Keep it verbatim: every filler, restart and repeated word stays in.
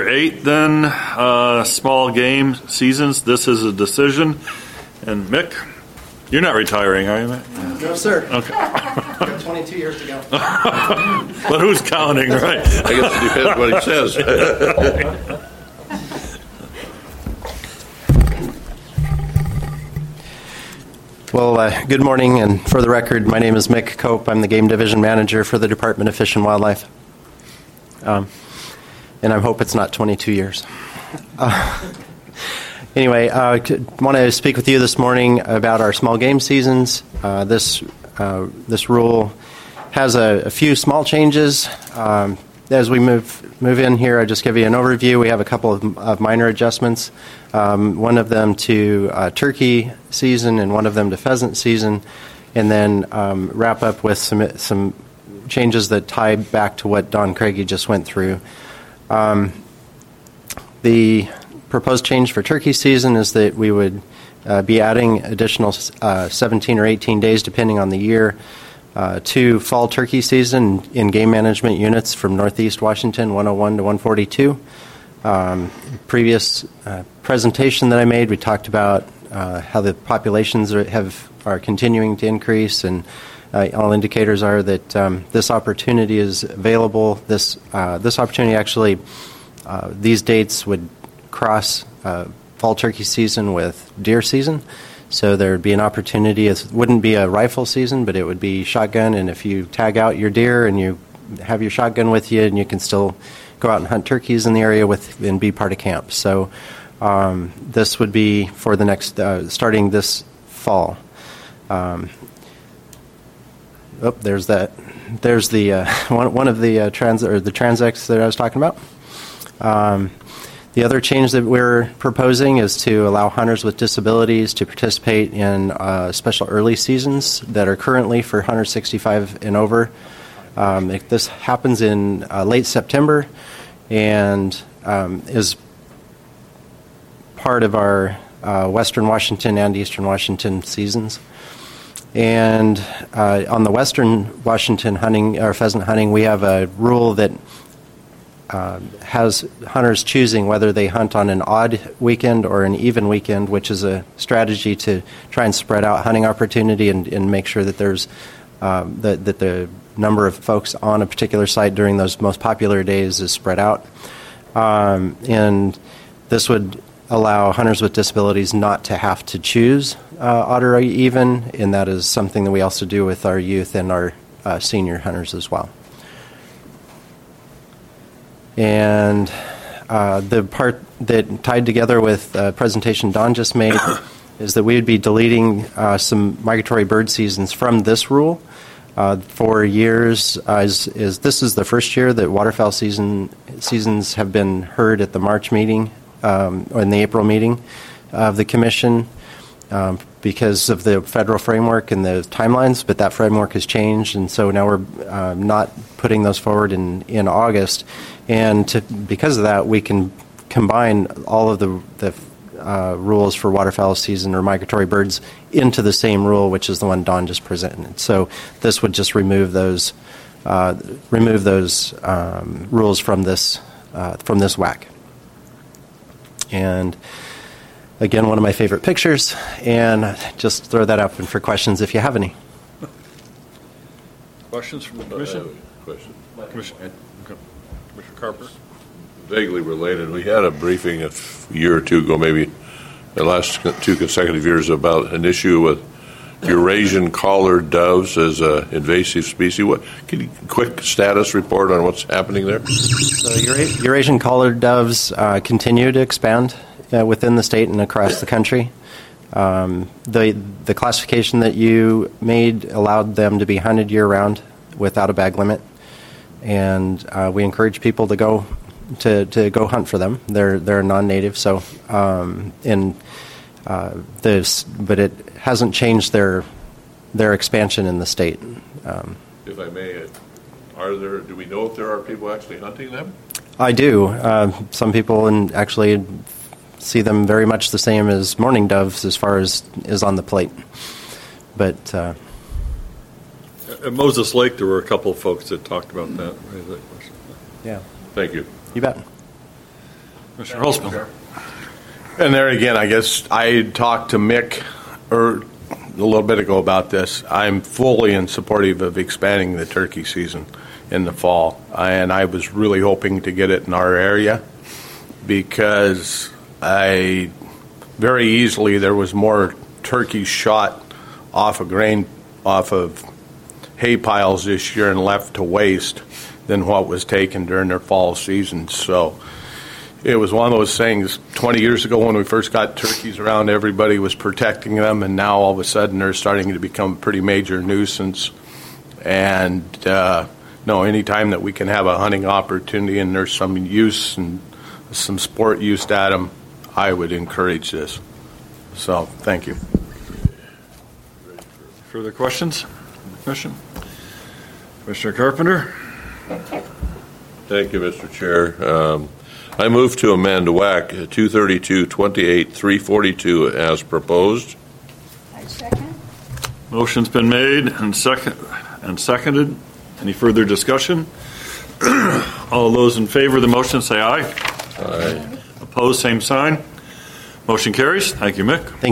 number eight, then, uh, small game seasons. This is a decision. And Mick, you're not retiring, are you, Mick? Yeah. No, sir. Okay. Got twenty-two years to go. But who's counting, right? I guess it depends what he says. Well, uh, good morning, and for the record, my name is Mick Cope. I'm the Game Division Manager for the Department of Fish and Wildlife. Um, and I hope it's not twenty-two years. Uh, anyway, I uh, want to speak with you this morning about our small game seasons. Uh, this uh, this rule has a, a few small changes. Um, as we move move in here, I just give you an overview. We have a couple of, of minor adjustments. Um, one of them to uh, turkey season and one of them to pheasant season, and then um, wrap up with some some changes that tie back to what Don Craigie just went through. Um, the proposed change for turkey season is that we would uh, be adding additional uh, seventeen or eighteen days, depending on the year, uh, to fall turkey season in game management units from Northeast Washington, one oh one to one forty-two. Um, previous uh, presentation that I made, we talked about uh, how the populations are, have are continuing to increase, and uh, all indicators are that um, this opportunity is available. This uh, this opportunity actually, uh, these dates would cross uh, fall turkey season with deer season, so there would be an opportunity. It wouldn't be a rifle season, but it would be shotgun, and if you tag out your deer and you have your shotgun with you, and you can still go out and hunt turkeys in the area with and be part of camp. So um, this would be for the next, uh, starting this fall. Um, oh, there's that. There's the uh, one, one of the uh, trans or the transects that I was talking about. Um, the other change that we're proposing is to allow hunters with disabilities to participate in uh, special early seasons that are currently for hunters sixty-five and over. Um, it, this happens in uh, late September and um, is part of our uh, Western Washington and Eastern Washington seasons. And uh, on the Western Washington hunting or pheasant hunting, we have a rule that uh, has hunters choosing whether they hunt on an odd weekend or an even weekend, which is a strategy to try and spread out hunting opportunity and, and make sure that there's uh, that, that the number of folks on a particular site during those most popular days is spread out. Um, and this would allow hunters with disabilities not to have to choose uh, odd or even, and that is something that we also do with our youth and our uh, senior hunters as well. And uh, the part that tied together with the presentation Don just made is that we would be deleting uh, some migratory bird seasons from this rule. Uh, for years, uh, is, is this is the first year that waterfowl season seasons have been heard at the March meeting um, or in the April meeting of the Commission um, because of the federal framework and the timelines. But that framework has changed, and so now we're uh, not putting those forward in in August. And to, because of that, we can combine all of the the Uh, rules for waterfowl season or migratory birds into the same rule, which is the one Don just presented. So this would just remove those uh, remove those um, rules from this uh, from this W A C. And again, one of my favorite pictures, and just throw that up and for questions if you have any. Questions from the Commission? Uh, question. Commissioner, Commissioner Carper? Vaguely related. We had a briefing a year or two ago, maybe the last two consecutive years, about an issue with Eurasian collared doves as an invasive species. What can you quick status report on what's happening there? So Eura- Eurasian collared doves uh, continue to expand uh, within the state and across the country. Um, the the classification that you made allowed them to be hunted year round without a bag limit, and uh, we encourage people to go. To, to go hunt for them. They're they're non-native, so um, in uh, this, but it hasn't changed their their expansion in the state. Um, if I may, are there? Do we know if there are people actually hunting them? I do. Uh, some people and actually see them very much the same as mourning doves as far as is on the plate. But uh, at Moses Lake, there were a couple of folks that talked about that. Yeah. Thank you. You bet. Mister Holzman. And there again, I guess I talked to Mick er, a little bit ago about this. I'm fully in supportive of expanding the turkey season in the fall, and I was really hoping to get it in our area because I very easily there was more turkeys shot off of grain, off of hay piles this year and left to waste than what was taken during their fall season. So it was one of those things twenty years ago when we first got turkeys around, everybody was protecting them, and now all of a sudden they're starting to become a pretty major nuisance. And uh, no, anytime that we can have a hunting opportunity and there's some use and some sport use at them, I would encourage this. So, thank you. Further questions? Commission? Commissioner Carpenter? Thank you, Mister Chair. Um, I move to amend W A C two thirty-two twenty-eight three forty-two as proposed. I second. Motion's been made and second and seconded. Any further discussion? All those in favor of the motion say aye. Aye. Opposed, same sign. Motion carries. Thank you, Mick. Thank you.